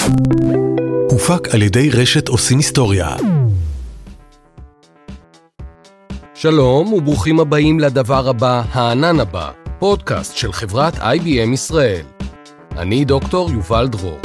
הופק על ידי רשת עושים היסטוריה. שלום וברוכים הבאים לדבר הבא, הענן הבא, פודקאסט של חברת IBM ישראל. אני דוקטור יובל דרור.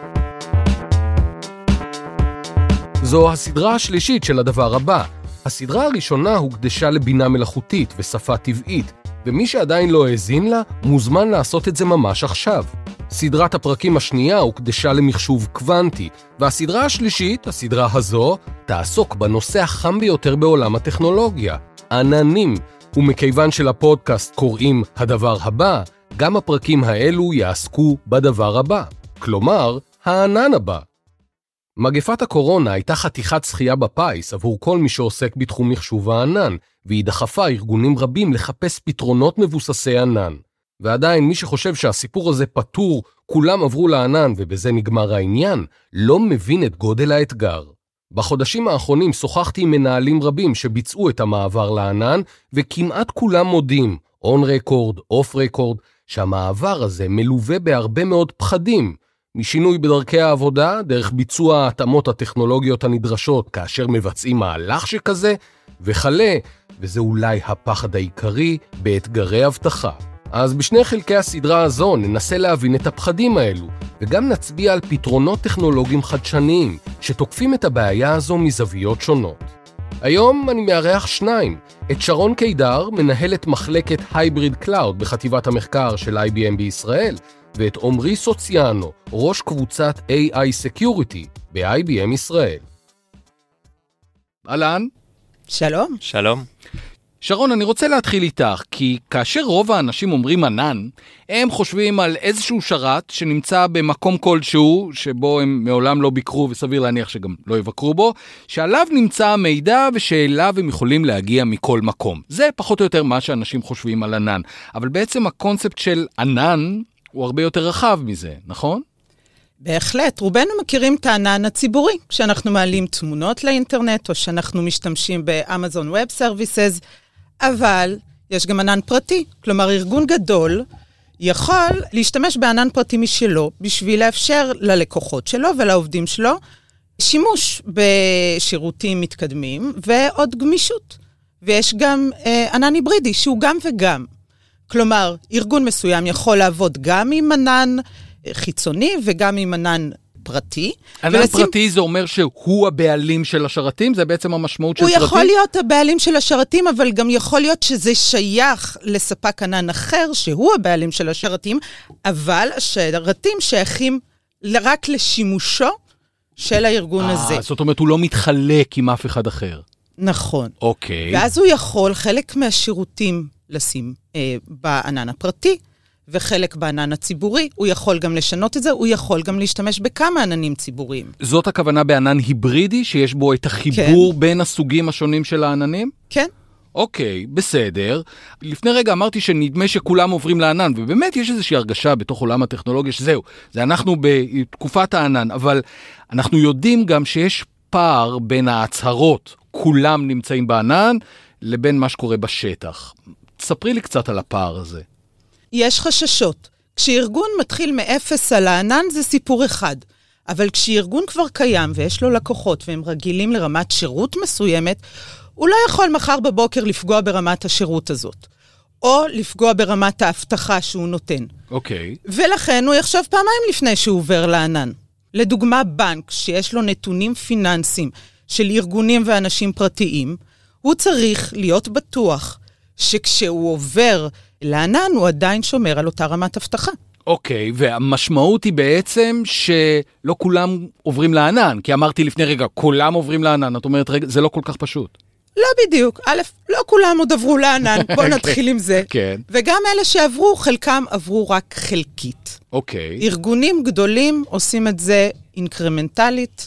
זו הסדרה השלישית של הדבר הבא. הסדרה הראשונה הוקדשה לבינה מלאכותית ושפה טבעית, ומי שעדיין לא האזין לה, מוזמן לעשות את זה ממש עכשיו. סדרת הפרקים השנייה הוקדשה למחשוב קוונטי, והסדרה השלישית, הסדרה הזו, תעסוק בנושא החם ביותר בעולם הטכנולוגיה, עננים. ומכיוון שלפודקאסט קוראים הדבר הבא, גם הפרקים האלו יעסקו בדבר הבא, כלומר, הענן הבא. מגפת הקורונה הייתה חתיכת שחייה בפיס עבור כל מי שעוסק בתחום מחשוב הענן, והיא דחפה ארגונים רבים לחפש פתרונות מבוססי ענן. ועדיין מי שחושב שהסיפור הזה פתור, כולם עברו לענן ובזה נגמר העניין, לא מבין את גודל האתגר. בחודשים האחרונים שוחחתי עם מנהלים רבים שביצעו את המעבר לענן, וכמעט כולם מודים, on record, off record, שהמעבר הזה מלווה בהרבה מאוד פחדים, משינוי בדרכי העבודה, דרך ביצוע ההתאמות הטכנולוגיות הנדרשות כאשר מבצעים מהלך שכזה, וכלה, וזה אולי הפחד העיקרי, באתגרי הבטחה. אז בשני חלקי הסדרה הזו ננסה להבין את הפחדים האלו, וגם נצביע על פתרונות טכנולוגיים חדשניים, שתוקפים את הבעיה הזו מזוויות שונות. היום אני מארח שניים, את שרון קידר, מנהלת מחלקת הייבריד קלאוד בחטיבת המחקר של IBM בישראל, ואת עומרי סוציאנו, ראש קבוצת AI Security ב-IBM ישראל. אהלן. שלום. שלום. שרון, אני רוצה להתחיל איתך, כי כאשר רוב האנשים אומרים ענן, הם חושבים על איזשהו שרת שנמצא במקום כלשהו, שבו הם מעולם לא ביקרו, וסביר להניח שגם לא יבקרו בו, שעליו נמצא המידע ושאליו הם יכולים להגיע מכל מקום. זה פחות או יותר מה שאנשים חושבים על ענן. אבל בעצם הקונספט של ענן הוא הרבה יותר רחב מזה, נכון? בהחלט, רובנו מכירים את הענן הציבורי, כשאנחנו מעלים תמונות לאינטרנט, או שאנחנו משתמשים באמזון ווב סרוויסס, אבל יש גם ענן פרטי, כלומר ארגון גדול יכול להשתמש בענן פרטי משלו, בשביל לאפשר ללקוחות שלו ולעובדים שלו, שימוש בשירותים מתקדמים, ועוד גמישות. ויש גם ענן היברידי, שהוא גם וגם. כלומר, ארגון מסוים יכול לעבוד גם עם ענן חיצוני וגם עם ענן פרטי. ענן פרטי זה אומר שהוא הבעלים של השרתים? זה בעצם המשמעות של פרטי? הוא יכול להיות הבעלים של השרתים, אבל גם יכול להיות שזה שייך לספק ענן אחר, שהוא הבעלים של השרתים, אבל השרתים שייכים רק לשימושו של הארגון הזה. זאת אומרת, הוא לא מתחלק עם אף אחד אחר. נכון. אוקיי. ואז הוא יכול חלק מהשירותים לשים בענן הפרטי, וחלק בענן הציבורי, הוא יכול גם לשנות את זה, הוא יכול גם להשתמש בכמה עננים ציבוריים. זאת הכוונה בענן היברידי, שיש בו את החיבור בין הסוגים השונים של העננים? כן. אוקיי, בסדר. לפני רגע אמרתי שנדמה שכולם עוברים לענן, ובאמת יש איזושהי הרגשה בתוך עולם הטכנולוגיה שזהו, זה אנחנו בתקופת הענן, אבל אנחנו יודעים גם שיש פער בין ההצהרות, כולם נמצאים בענן, לבין מה שקורה בשטח. תספרי לי קצת על הפער הזה. יש חששות. כשארגון מתחיל מאפס על הענן זה סיפור אחד. אבל כשארגון כבר קיים ויש לו לקוחות והם רגילים לרמת שירות מסוימת, הוא לא יכול מחר בבוקר לפגוע ברמת השירות הזאת. או לפגוע ברמת ההבטחה שהוא נותן. אוקיי. ולכן הוא יחשוב פעמיים לפני שהוא עובר לענן. לדוגמה, בנק שיש לו נתונים פיננסיים של ארגונים ואנשים פרטיים, הוא צריך להיות בטוח שכשהוא עובר לענן הוא עדיין שומר על אותה רמת הבטחה. אוקיי, והמשמעות היא בעצם שלא כולם עוברים לענן, כי אמרתי לפני רגע, כולם עוברים לענן, את אומרת, רגע, זה לא כל כך פשוט. לא בדיוק, א', לא כולם עוד עברו לענן, בוא נתחיל עם זה. כן. וגם אלה שעברו, חלקם עברו רק חלקית. אוקיי. ארגונים גדולים עושים את זה אינקרמנטלית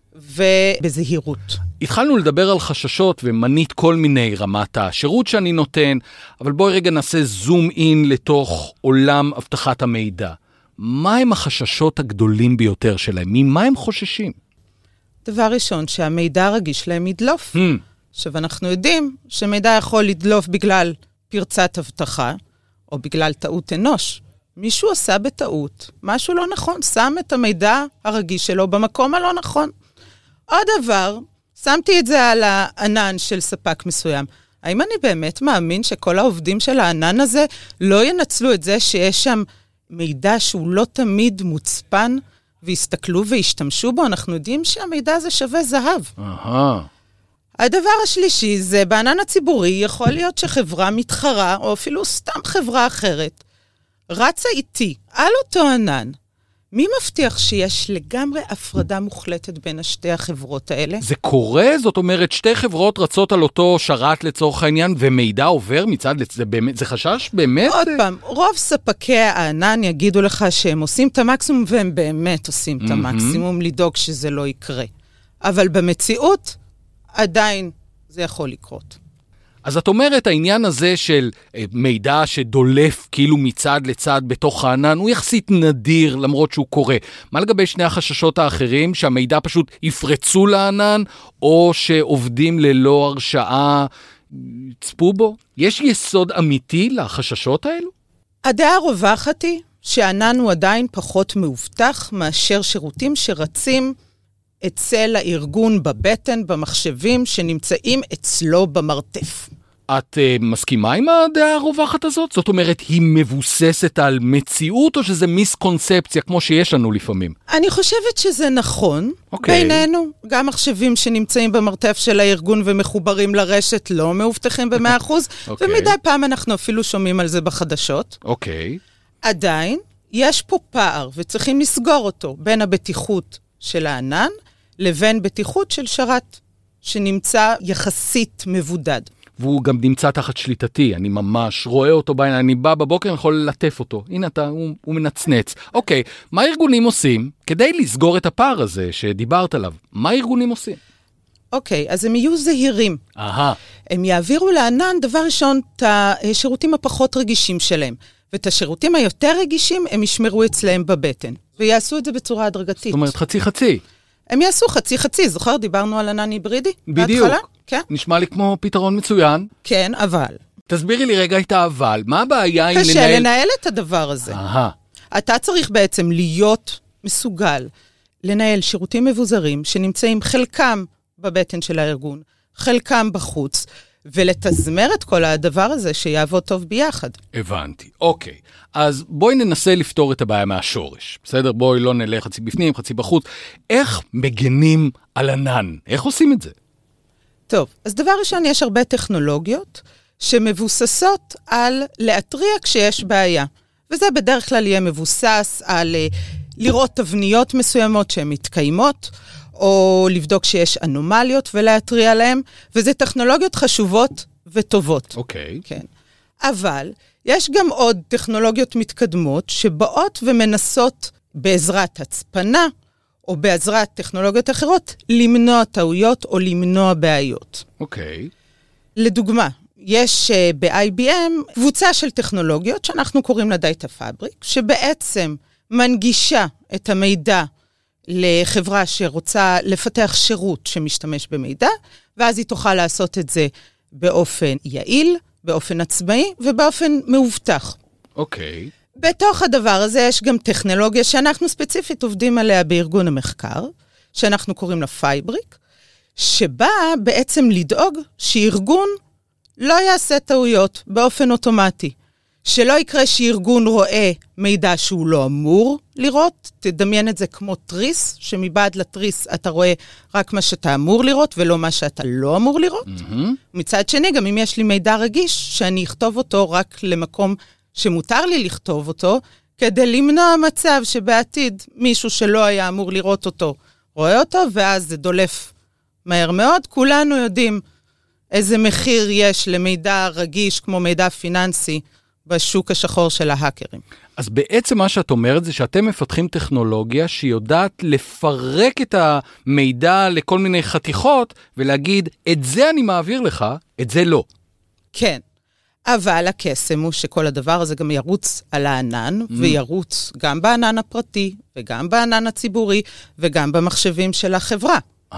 ובזהירות. התחלנו לדבר על חששות ומנית כל מיני רמת השירות שאני נותן, אבל בואי רגע נעשה זום אין לתוך עולם הבטחת המידע. מה הם החששות הגדולים ביותר שלהם? ממה הם חוששים? דבר ראשון, שהמידע רגיש להם ידלוף. עכשיו, אנחנו יודעים שמידע יכול לדלוף בגלל פרצת הבטחה, או בגלל טעות אנוש. מישהו עשה בטעות, משהו לא נכון, שם את המידע הרגיש שלו במקום הלא נכון. עוד דבר, שמתי את זה על הענן של ספק מסוים. האם אני באמת מאמין שכל העובדים של הענן הזה לא ינצלו את זה שיש שם מידע שהוא לא תמיד מוצפן, והסתכלו והשתמשו בו? אנחנו יודעים שהמידע הזה שווה זהב. הדבר השלישי זה, בענן הציבורי יכול להיות שחברה מתחרה, או אפילו סתם חברה אחרת, רצה איתי על אותו ענן. מי מבטיח שיש לגמרי הפרדה מוחלטת בין שתי החברות האלה? זה קורה? זאת אומרת, שתי חברות רצות על אותו שרת לצורך העניין, ומידע עובר מצד לצד, זה חשש באמת? עוד פעם, רוב ספקי הענן יגידו לך שהם עושים את המקסימום, והם באמת עושים את המקסימום לדאוג שזה לא יקרה. אבל במציאות, עדיין זה יכול לקרות. אז את אומרת, העניין הזה של מידע שדולף כאילו מצד לצד בתוך הענן, הוא יחסית נדיר למרות שהוא קורה. מה לגבי שני החששות האחרים, שהמידע פשוט יפרצו לענן, או שעובדים ללא הרשאה צפו בו? יש יסוד אמיתי לחששות האלו? הדעה הרווחת היא שהענן הוא עדיין פחות מאובטח מאשר שירותים שרצים אצל הארגון בבטן, במחשבים שנמצאים אצלו במרתף. את מסכימה עם הדעה הרווחת הזאת? זאת אומרת, היא מבוססת על מציאות, או שזה מיסקונספציה, כמו שיש לנו לפעמים? אני חושבת שזה נכון. בינינו, גם מחשבים שנמצאים במרתף של הארגון ומחוברים לרשת לא מאובטחים ב100%, ומדי פעם אנחנו אפילו שומעים על זה בחדשות. עדיין, יש פה פער, וצריכים לסגור אותו, בין הבטיחות של הענן, לבין בטיחות של שרת, שנמצא יחסית מבודד. והוא גם נמצא תחת שליטתי, אני ממש רואה אותו בעין, אני בא בבוקר, אני יכול ללטף אותו. הנה הוא מנצנץ. אוקיי, מה הארגונים עושים כדי לסגור את הפער הזה שדיברת עליו? מה הארגונים עושים? אוקיי, אז הם יהיו זהירים. הם יעבירו לענן, דבר ראשון, את השירותים הפחות רגישים שלהם. ואת השירותים היותר רגישים, הם ישמרו אצלהם בבטן. ויעשו את זה בצורה הדרגתית. זאת אומרת, חצי-חצי. הם יעשו חצי-חצי. זוכר, דיברנו על ענן היברידי? בדיוק. כן. נשמע לי כמו פתרון מצוין. כן, אבל. תסבירי לי רגע את האבל. מה הבעיה עם לנהל? קשה לנהל את הדבר הזה. אתה צריך בעצם להיות מסוגל לנהל שירותים מבוזרים שנמצאים חלקם בבטן של הארגון, חלקם בחוץ, ולתזמר את כל הדבר הזה שיעבוד טוב ביחד. הבנתי. אוקיי. אז בואי ננסה לפתור את הבעיה מהשורש. בסדר? בואי לא נלך חצי בפנים, חצי בחוץ. איך מגנים על ענן? איך עושים את זה? טוב, אז דבר ראשון, יש הרבה טכנולוגיות שמבוססות על להתריע כשיש בעיה. וזה בדרך כלל יהיה מבוסס על לראות תבניות מסוימות שהן מתקיימות, או לבדוק שיש אנומליות ולהתריע עליהן, וזה טכנולוגיות חשובות וטובות. אוקיי. כן. אבל יש גם עוד טכנולוגיות מתקדמות שבאות ומנסות בעזרת הצפנה, או בעזרת טכנולוגיות אחרות, למנוע טעויות או למנוע בעיות. אוקיי. לדוגמה, יש ב-IBM קבוצה של טכנולוגיות שאנחנו קוראים לה Data Fabric, שבעצם מנגישה את המידע לחברה שרוצה לפתח שירות שמשתמש במידע, ואז היא תוכל לעשות את זה באופן יעיל, באופן עצמאי ובאופן מאובטח. אוקיי. בתוך הדבר הזה יש גם טכנולוגיה שאנחנו ספציפית עובדים עליה בארגון המחקר, שאנחנו קוראים לה פייבריק, שבא בעצם לדאוג שארגון לא יעשה טעויות באופן אוטומטי. שלא יקרה שארגון רואה מידע שהוא לא אמור לראות, תדמיין את זה כמו טריס, שמבעד לטריס אתה רואה רק מה שאתה אמור לראות, ולא מה שאתה לא אמור לראות. מצד שני, גם אם יש לי מידע רגיש, שאני אכתוב אותו רק למקום שמותר לי לכתוב אותו, כדי למנוע מצב שבעתיד מישהו שלא היה אמור לראות אותו, רואה אותו, ואז זה דולף מהר מאוד. כולנו יודעים איזה מחיר יש למידע רגיש כמו מידע פיננסי, בשוק השחור של ההאקרים. אז בעצם מה שאת אומרת זה שאתם מפתחים טכנולוגיה שיודעת לפרק את המידע לכל מיני חתיכות, ולהגיד, את זה אני מעביר לך, את זה לא. כן, אבל הקסם הוא שכל הדבר הזה גם ירוץ על הענן, וירוץ גם בענן הפרטי, וגם בענן הציבורי, וגם במחשבים של החברה.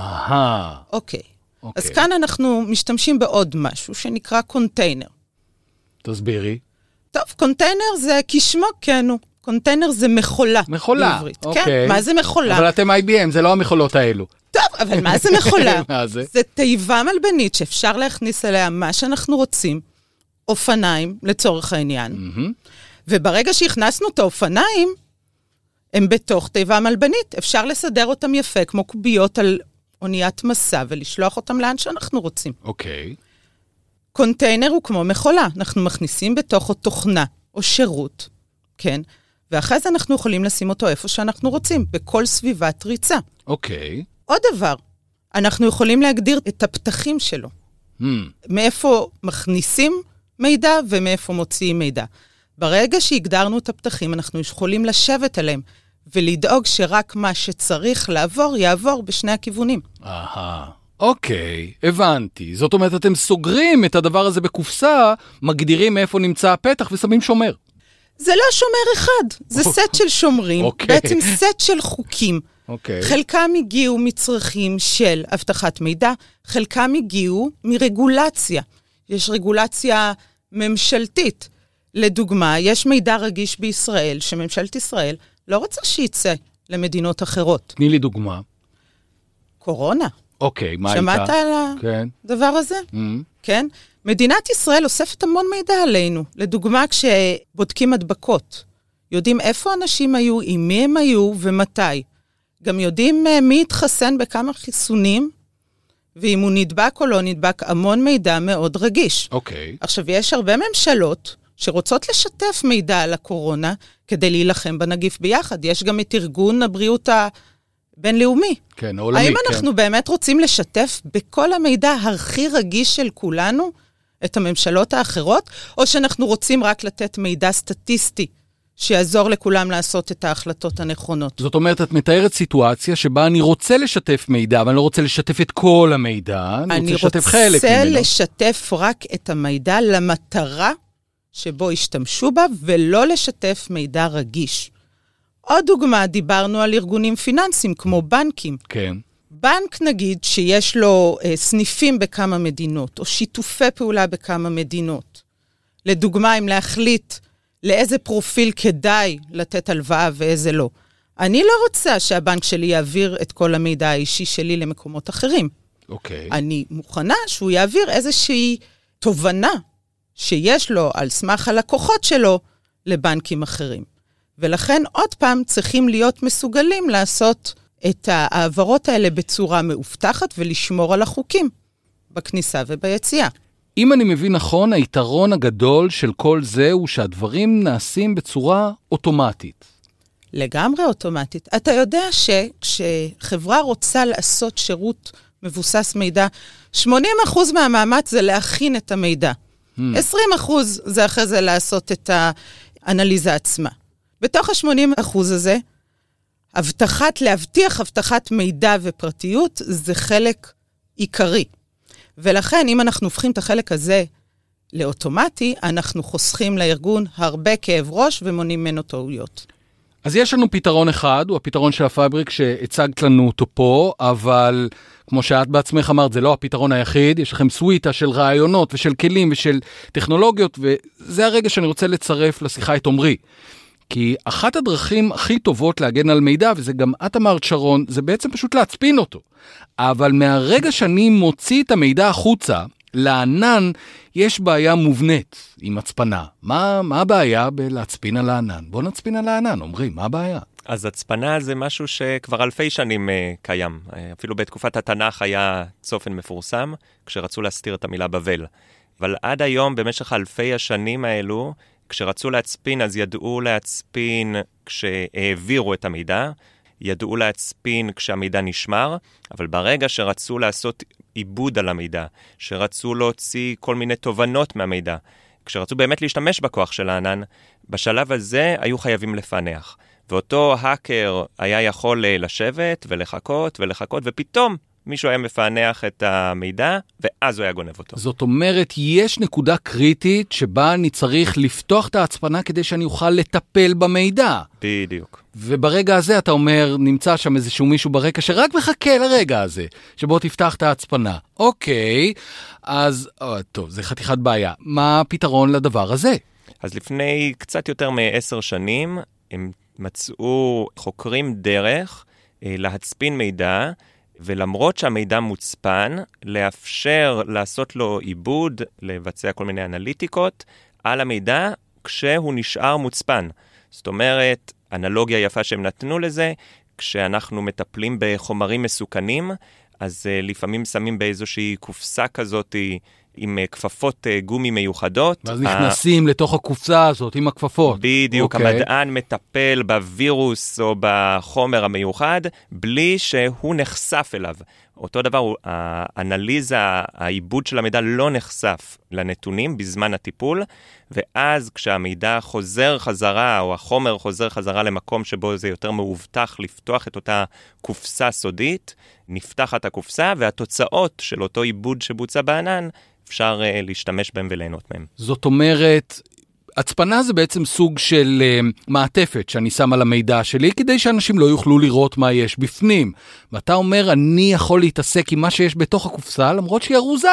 אוקיי. אז כאן אנחנו משתמשים בעוד משהו שנקרא קונטיינר. תסבירי. טוב, קונטיינר זה כשמו כן הוא. קונטיינר זה מכולה. מכולה, בעברית. אוקיי. כן, מה זה מכולה? אבל אתם IBM, זה לא המכולות האלו. טוב, אבל מה זה מכולה? מה זה? זה תיבה מלבנית שאפשר להכניס אליה מה שאנחנו רוצים, אופניים לצורך העניין. וברגע שהכנסנו את האופניים, הם בתוך תיבה מלבנית. אפשר לסדר אותם יפה, כמו קוביות על אוניית מסע, ולשלוח אותם לאן שאנחנו רוצים. אוקיי. קונטיינר הוא כמו מכולה. אנחנו מכניסים בתוכו תוכנה או שירות, כן? ואחרי זה אנחנו יכולים לשים אותו איפה שאנחנו רוצים, בכל סביבת ריצה. אוקיי. עוד דבר, אנחנו יכולים להגדיר את הפתחים שלו. מאיפה מכניסים מידע ומאיפה מוציאים מידע. ברגע שהגדרנו את הפתחים, אנחנו יכולים לשבת עליהם, ולדאוג שרק מה שצריך לעבור, יעבור בשני הכיוונים. אוקיי, הבנתי. זאת אומרת, אתם סוגרים את הדבר הזה בקופסה, מגדירים מאיפה נמצא הפתח ושמים שומר. זה לא שומר אחד, זה סט של שומרים, בעצם סט של חוקים. חלקם הגיעו מצרכים של הבטחת מידע, חלקם הגיעו מרגולציה. יש רגולציה ממשלתית. לדוגמה, יש מידע רגיש בישראל, שממשלת ישראל לא רוצה שייצא למדינות אחרות. תני לי דוגמה. קורונה. אוקיי, מה הייתה? שמעת על הדבר הזה? כן. מדינת ישראל אוספת המון מידע עלינו. לדוגמה, כשבודקים הדבקות, יודעים איפה אנשים היו, עם מי הם היו ומתי. גם יודעים מי התחסן בכמה חיסונים, ואם הוא נדבק או לא נדבק, המון מידע מאוד רגיש. אוקיי. עכשיו, יש הרבה ממשלות שרוצות לשתף מידע על הקורונה, כדי להילחם בנגיף ביחד. יש גם את ארגון הבריאות הבינלאומי. כן, העולמי, האם אנחנו באמת רוצים לשתף בכל המידע הכי רגיש של כולנו, את הממשלות האחרות, או שאנחנו רוצים רק לתת מידע סטטיסטי, שיעזור לכולם לעשות את ההחלטות הנכונות? זאת אומרת, את מתארת סיטואציה שבה אני רוצה לשתף מידע, אבל אני לא רוצה לשתף את כל המידע, אני רוצה לשתף חלק ממנו. אני רוצה לשתף רק את המידע למטרה שבו השתמשו בה, ולא לשתף מידע רגיש. עוד דוגמה, דיברנו על ארגונים פיננסיים, כמו בנקים. כן. בנק נגיד שיש לו סניפים בכמה מדינות, או שיתופי פעולה בכמה מדינות. לדוגמה, אם להחליט לאיזה פרופיל כדאי לתת הלוואה ואיזה לא. אני לא רוצה שהבנק שלי יעביר את כל המידע האישי שלי למקומות אחרים. אוקיי. אני מוכנה שהוא יעביר איזושהי תובנה שיש לו על סמך הלקוחות שלו לבנקים אחרים. ולכן עוד פעם צריכים להיות מסוגלים לעשות את העברות האלה בצורה מאובטחת ולשמור על החוקים בכניסה וביציאה. אם אני מבין נכון, היתרון הגדול של כל זה הוא שהדברים נעשים בצורה אוטומטית. לגמרי אוטומטית. אתה יודע שכשחברה רוצה לעשות שירות מבוסס מידע, 80% מהמאמץ זה להכין את המידע. 20% זה אחרי זה לעשות את האנליזה עצמה. בתוך ה-80% הזה, להבטיח הבטחת מידע ופרטיות זה חלק עיקרי. ולכן, אם אנחנו הופכים את החלק הזה לאוטומטי, אנחנו חוסכים לארגון הרבה כאב ראש ומונים ממנו טעויות. אז יש לנו פתרון אחד, הוא הפתרון של הפאבריק שהצגת לנו אותו פה, אבל כמו שאת בעצמך אמרת, זה לא הפתרון היחיד, יש לכם סוויטה של רעיונות ושל כלים ושל טכנולוגיות, וזה הרגע שאני רוצה לצרף לשיחה את עומרי. כי אחת הדרכים הכי טובות להגן על מידע, וזה גם את אמרת שרון, זה בעצם פשוט להצפין אותו. אבל מהרגע שאני מוציא את המידע החוצה, לענן יש בעיה מובנית עם הצפנה. מה הבעיה בלהצפין על הענן? בוא נצפין על הענן, אומרים, מה הבעיה? אז הצפנה זה משהו שכבר אלפי שנים קיים. אפילו בתקופת התנ"ך היה צופן מפורסם, כשרצו להסתיר את המילה בבל. אבל עד היום, במשך אלפי השנים האלו, כשרצו להצפין, אז ידעו להצפין כשהעבירו את המידע, ידעו להצפין כשהמידע נשמר, אבל ברגע שרצו לעשות עיבוד על המידע, שרצו להוציא כל מיני תובנות מהמידע, כשרצו באמת להשתמש בכוח של הענן, בשלב הזה היו חייבים לפענח. ואותו האקר היה יכול לשבת ולחכות, ופתאום מישהו היה מפענח את המידע, ואז הוא היה גונב אותו. זאת אומרת, יש נקודה קריטית שבה אני צריך לפתוח את ההצפנה כדי שאני אוכל לטפל במידע. בדיוק. וברגע הזה אתה אומר, נמצא שם איזשהו מישהו ברקע שרק מחכה לרגע הזה, שבו תפתח את ההצפנה. אוקיי, אז, טוב, זה חתיכת בעיה. מה הפתרון לדבר הזה? אז לפני קצת יותר מ10 שנים, הם מצאו חוקרים דרך להצפין מידע, ולמרות שהמידע מוצפן, לאפשר לעשות לו עיבוד, לבצע כל מיני אנליטיקות על המידע כשהוא נשאר מוצפן. זאת אומרת, אנלוגיה יפה שהם נתנו לזה, כשאנחנו מטפלים בחומרים מסוכנים, אז לפעמים שמים באיזושהי קופסה כזאת עם כפפות גומי מיוחדות. ואז נכנסים לתוך הקופסה הזאת עם הכפפות. בדיוק, המדען מטפל בווירוס או בחומר המיוחד, בלי שהוא נחשף אליו. אותו דבר, האנליזה, העיבוד של המידע לא נחשף לנתונים בזמן הטיפול, ואז כשהמידע חוזר חזרה, או החומר חוזר חזרה למקום שבו זה יותר מאובטח לפתוח את אותה קופסה סודית, נפתחת הקופסה, והתוצאות של אותו עיבוד שבוצע בענן, אפשר להשתמש בהם וליהנות מהם. זאת אומרת, הצפנה זה בעצם סוג של מעטפת שאני שם על המידע שלי, כדי שאנשים לא יוכלו לראות מה יש בפנים. ואתה אומר, אני יכול להתעסק עם מה שיש בתוך הקופסה, למרות שהיא ארוזה,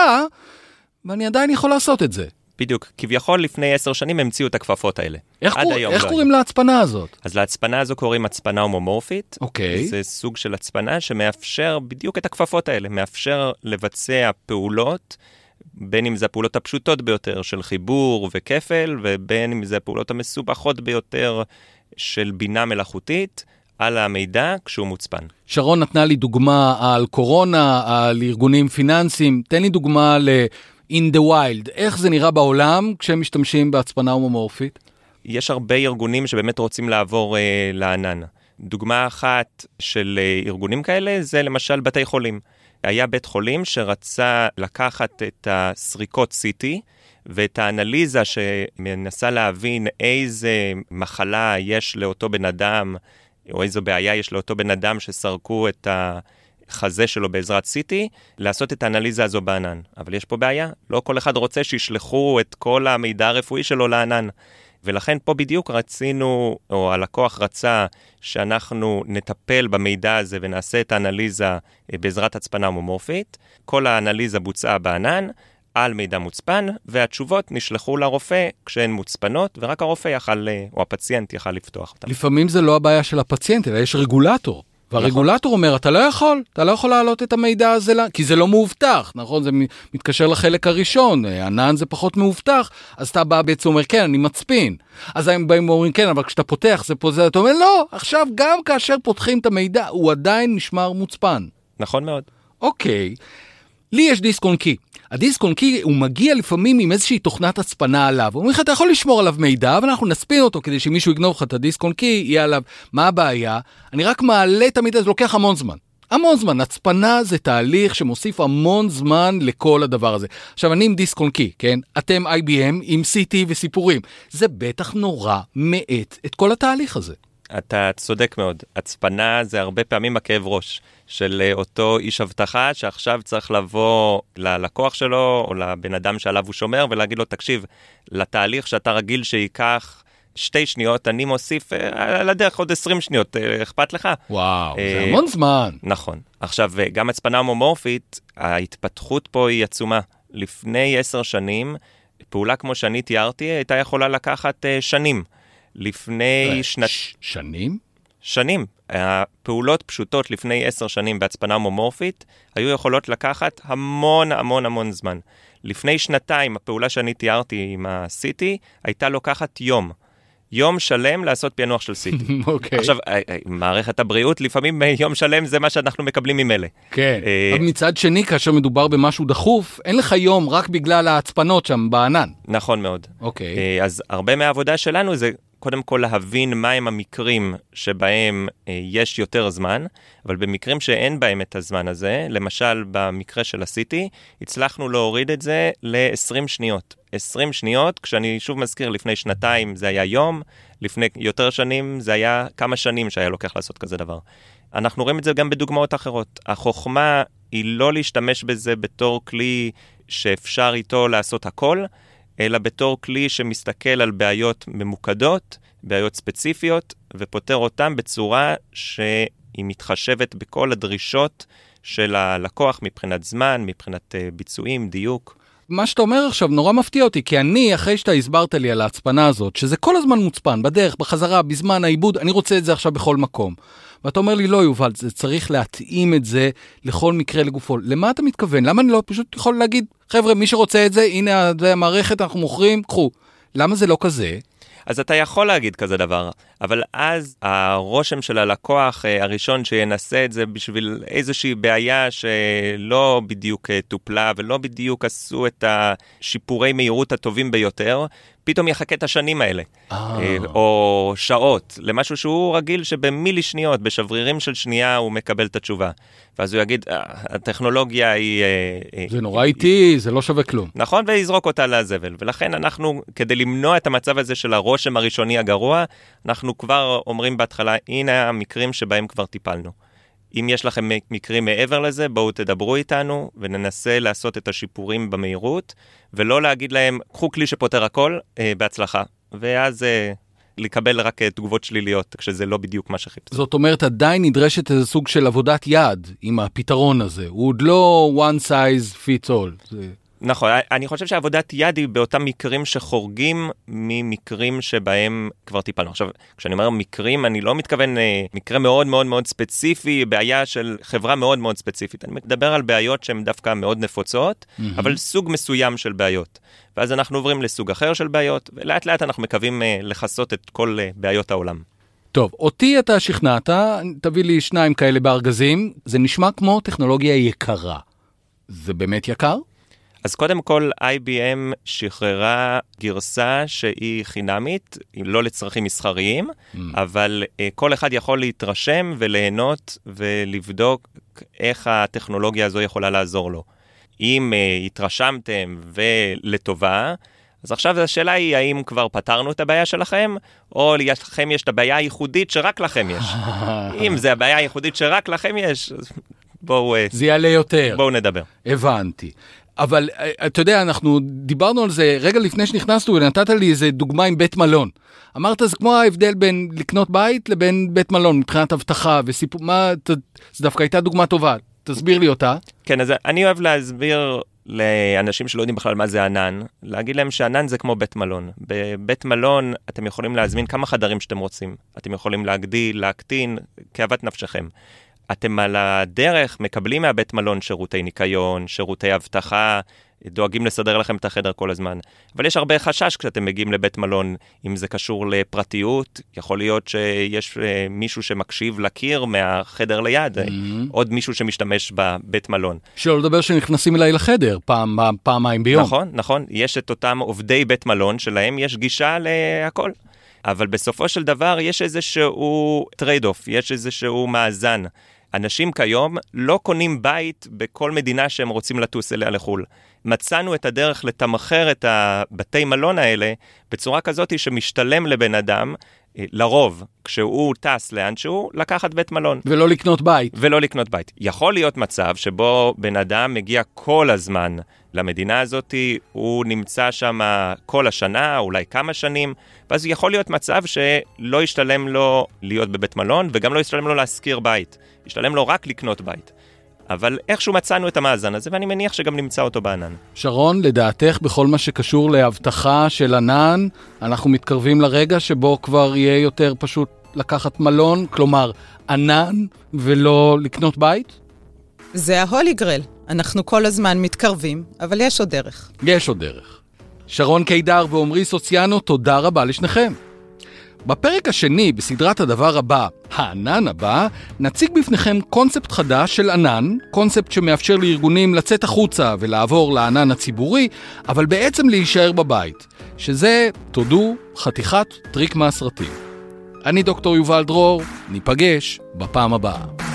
ואני עדיין יכול לעשות את זה. בדיוק, כביכול לפני 10 שנים המציאו את הכפפות האלה. איך קוראים להצפנה הזאת? אז להצפנה הזו קוראים הצפנה הומומורפית. אוקיי. זה סוג של הצפנה שמאפשר בדיוק את הכפפות האלה, מאפשר לבצע פעולות, בין אם זה הפעולות הפשוטות ביותר של חיבור וכפל, ובין אם זה הפעולות המסובכות ביותר של בינה מלאכותית על המידע כשהוא מוצפן. שרון נתנה לי דוגמה על קורונה, על ארגונים פיננסיים. תן לי דוגמה in the wild. איך זה נראה בעולם כשהם משתמשים בהצפנה הומומורפית? יש הרבה ארגונים שבאמת רוצים לעבור לענן. דוגמה אחת של ארגונים כאלה זה למשל בתי חולים. היה בית חולים שרצה לקחת את הסריקות CT ואת האנליזה שמנסה להבין איזה מחלה יש לאותו בן אדם, או איזו בעיה יש לאותו בן אדם שסרקו את החזה שלו בעזרת CT, לעשות את האנליזה הזו בענן. אבל יש פה בעיה, לא כל אחד רוצה שישלחו את כל המידע הרפואי שלו לענן. ולכן פה בדיוק רצינו, או הלקוח רצה, שאנחנו נטפל במידע הזה ונעשה את האנליזה בעזרת הצפנה הומומורפית. כל האנליזה בוצעה בענן, על מידע מוצפן, והתשובות נשלחו לרופא כשהן מוצפנות, ורק הרופא יכל, או הפציינט יכל לפתוח אותם. לפעמים זה לא הבעיה של הפציינט, אלא יש רגולטור. והרגולטור אומר, אתה לא יכול להעלות את המידע הזה, כי זה לא מאובטח, נכון? זה מתקשר לחלק הראשון, ענן זה פחות מאובטח, אז אתה בא בעצם אומר, כן, אני מצפין. אז הם באים ואומרים, כן, אבל כשאתה פותח, זה פה זה, אתה אומר, לא, עכשיו גם כאשר פותחים את המידע, הוא עדיין נשמר מוצפן. נכון מאוד. אוקיי. לי יש דיסק און קי. הדיסק און קי הוא מגיע לפעמים עם איזושהי תוכנת הצפנה עליו. הוא אומר לך, אתה יכול לשמור עליו מידע, ואנחנו נספין אותו כדי שמישהו יגנוב לך את הדיסק און קי, יהיה עליו. מה הבעיה? אני רק מעלה את המידע, זה לוקח המון זמן. המון זמן. הצפנה זה תהליך שמוסיף המון זמן לכל הדבר הזה. עכשיו, אני עם דיסק און קי, כן? אתם IBM עם CT וסיפורים. זה בטח נורא מעט את כל התהליך הזה. אתה צודק מאוד. הצפנה זה הרבה פעמים הכאב ראש של אותו איש הבטחה, שעכשיו צריך לבוא ללקוח שלו, או לבן אדם שעליו הוא שומר, ולהגיד לו, תקשיב, לתהליך שאתה רגיל שייקח 2 שניות, אני מוסיף על הדרך עוד 20 שניות, אכפת לך? וואו, זה המון זמן. נכון. עכשיו, גם הצפנה הומומורפית, ההתפתחות פה היא עצומה. לפני 10 שנים, פעולה כמו שאני תיארתי, הייתה יכולה לקחת שנים. לפני שנים? שנים. הפעולות פשוטות לפני 10 שנים בהצפנה הומומורפית היו יכולות לקחת המון המון המון זמן. לפני 2 הפעולה שאני תיארתי עם ה-CT הייתה לוקחת יום שלם לעשות פענוח של CT. אוקיי. עכשיו, מערכת הבריאות, לפעמים יום שלם זה מה שאנחנו מקבלים ממילא. כן. אבל מצד שני, כאשר מדובר במשהו דחוף, אין לך יום רק בגלל ההצפנות שם בענן. נכון מאוד. אוקיי. אז הרבה מהעבודה שלנו זה קודם כל להבין מהם המקרים שבהם יש יותר זמן, אבל במקרים שאין בהם את הזמן הזה, למשל במקרה של ה-CT, הצלחנו להוריד את זה ל-20 שניות. 20 שניות, כשאני שוב מזכיר, לפני 2 זה היה יום, לפני יותר שנים זה היה כמה שנים שהיה לוקח לעשות כזה דבר. אנחנו רואים את זה גם בדוגמאות אחרות. החוכמה היא לא להשתמש בזה בתור כלי שאפשר איתו לעשות הכל, אלא בתור כלי שמסתכל על בעיות ממוקדות, בעיות ספציפיות, ופותר אותם בצורה שהיא מתחשבת בכל הדרישות של הלקוח מבחינת זמן, מבחינת ביצועים, דיוק. מה שאתה אומר עכשיו נורא מפתיע אותי, כי אני, אחרי שאתה הסברת לי על ההצפנה הזאת, שזה כל הזמן מוצפן, בדרך, בחזרה, בזמן העיבוד, אני רוצה את זה עכשיו בכל מקום. ואתה אומר לי, לא יובל, זה צריך להתאים את זה לכל מקרה לגופו. למה אתה מתכוון? למה אני לא פשוט יכול להגיד, חבר'ה, מי שרוצה את זה, הנה המערכת, אנחנו מוכרים, קחו. למה זה לא כזה? אז אתה יכול להגיד כזה דבר, אבל אז הרושם של הלקוח הראשון שינסה את זה בשביל איזושהי בעיה שלא בדיוק טופלה ולא בדיוק עשו את השיפורי מהירות הטובים ביותר, פתאום יחכה את השנים האלה, או שעות, למשהו שהוא רגיל שבמילי שניות, בשברירים של שנייה הוא מקבל את התשובה. ואז הוא יגיד, הטכנולוגיה היא... זה נורא איטי, זה לא שווה כלום. נכון, ויזרוק אותה לזבל. ולכן אנחנו, כדי למנוע את המצב הזה של הרושם הראשוני הגרוע, אנחנו כבר אומרים בהתחלה, הנה המקרים שבהם כבר טיפלנו. אם יש לכם מקרים מעבר לזה, בואו תדברו איתנו, וננסה לעשות את השיפורים במהירות, ולא להגיד להם, קחו כלי שפותר הכל, בהצלחה. ואז לקבל רק תגובות שליליות, כשזה לא בדיוק מה שחיפשו. זאת אומרת, עדיין נדרשת איזה סוג של עבודת יד עם הפתרון הזה. הוא עוד לא one size fits all. נכון, אני חושב שעבודת יד היא באותם מקרים שחורגים ממקרים שבהם כבר טיפלנו. עכשיו, כשאני אומר מקרים, אני לא מתכוון מקרה מאוד מאוד מאוד ספציפי, בעיה של חברה מאוד מאוד ספציפית. אני מדבר על בעיות שהן דווקא מאוד נפוצות, אבל סוג מסוים של בעיות. ואז אנחנו עוברים לסוג אחר של בעיות, ולאט לאט אנחנו מקווים לחסות את כל בעיות העולם. טוב, אותי אתה שכנעת, תביא לי 2 כאלה בארגזים, זה נשמע כמו טכנולוגיה יקרה. זה באמת יקר? אז קודם כל, IBM שחררה גרסה שהיא חינמית, היא לא לצרכים מסחריים, אבל כל אחד יכול להתרשם וליהנות ולבדוק איך הטכנולוגיה הזו יכולה לעזור לו. אם התרשמתם ולטובה, אז עכשיו השאלה היא, האם כבר פתרנו את הבעיה שלכם, או לכם יש את הבעיה הייחודית שרק לכם יש. אם זה הבעיה הייחודית שרק לכם יש, אז בואו... זה יעלה יותר. בואו נדבר. הבנתי. אבל אתה יודע, אנחנו דיברנו על זה רגע לפני שנכנסנו, ונתת לי איזה דוגמה עם בית מלון. אמרת, זה כמו ההבדל בין לקנות בית לבין בית מלון, מבחינת הבטחה וסיפור, זה דווקא הייתה דוגמה טובה. תסביר לי אותה. כן, אז אני אוהב להסביר לאנשים שלא יודעים בכלל מה זה ענן, להגיד להם שענן זה כמו בית מלון. בבית מלון אתם יכולים להזמין כמה חדרים שאתם רוצים. אתם יכולים להגדיל, להקטין, כאוות נפשכם. אתם על הדרך מקבלים מהבית מלון שירותי ניקיון, שירותי אבטחה, דואגים לסדר לכם את החדר כל הזמן. אבל יש הרבה חשש כשאתם מגיעים לבית מלון, אם זה קשור לפרטיות, יכול להיות שיש מישהו שמקשיב לקיר מהחדר ליד, עוד מישהו שמשתמש בבית מלון. שלא לדבר שנכנסים אליי לחדר פעמיים ביום. נכון, נכון. יש את אותם עובדי בית מלון שלהם יש גישה להכל. אבל בסופו של דבר יש איזשהו טרייד-אוף, יש איזשהו מאזן. אנשים כיום לא קונים בית בכל מדינה שהם רוצים לטוס אליה לחול. מצאנו את הדרך לתמחר את הבתי מלון האלה בצורה כזאת שמשתלם לבן אדם, לרוב, כשהוא טס לאנשהו, לקחת בית מלון. ולא לקנות בית. ולא לקנות בית. יכול להיות מצב שבו בן אדם מגיע כל הזמן למדינה הזאת, הוא נמצא שם כל השנה, אולי כמה שנים, ואז יכול להיות מצב שלא ישתלם לו להיות בבית מלון, וגם לא ישתלם לו להשכיר בית. ישתלם לו רק לקנות בית. אבל איכשהו מצאנו את המאזן הזה, ואני מניח שגם נמצא אותו בענן. שרון, לדעתך, בכל מה שקשור להבטחה של ענן, אנחנו מתקרבים לרגע שבו כבר יהיה יותר פשוט לקחת מלון, כלומר, ענן ולא לקנות בית? זה ההולי גרל. אנחנו כל הזמן מתקרבים, אבל יש עוד דרך. יש עוד דרך. שרון קידר ועומרי סוציאנו, תודה רבה לשניכם. בפרק השני, בסדרת הדבר הבא, הענן הבא, נציג בפניכם קונספט חדש של ענן, קונספט שמאפשר לארגונים לצאת החוצה ולעבור לענן הציבורי, אבל בעצם להישאר בבית, שזה, תודו, חתיכת טריק מהסרטים. אני דוקטור יובל דרור, ניפגש בפעם הבאה.